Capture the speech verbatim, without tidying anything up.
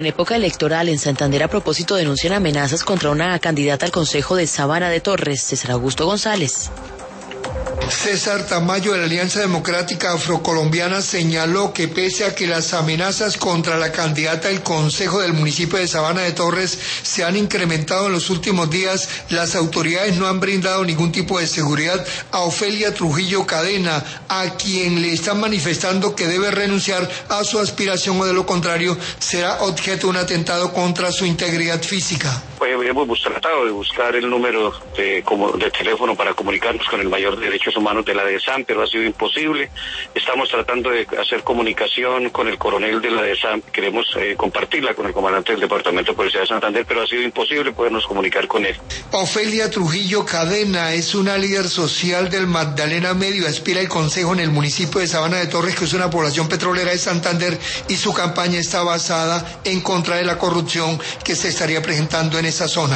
En época electoral en Santander, a propósito, denuncian amenazas contra una candidata al Consejo de Sabana de Torres, César Augusto González. César Tamayo de la Alianza Democrática Afrocolombiana señaló que pese a que las amenazas contra la candidata al Consejo del municipio de Sabana de Torres se han incrementado en los últimos días, las autoridades no han brindado ningún tipo de seguridad a Ofelia Trujillo Cadena, a quien le están manifestando que debe renunciar a su aspiración o de lo contrario será objeto de un atentado contra su integridad física. Pues hemos tratado de buscar el número de, como, de teléfono para comunicarnos con el mayor de derechos humanos de la DESAM, pero ha sido imposible. Estamos tratando de hacer comunicación con el coronel de la DESAM, queremos eh, compartirla con el comandante del Departamento de Policía de Santander, pero ha sido imposible podernos comunicar con él. Ofelia Trujillo Cadena es una líder social del Magdalena Medio, aspira al consejo en el municipio de Sabana de Torres, que es una población petrolera de Santander, y su campaña está basada en contra de la corrupción que se estaría presentando en esa zona.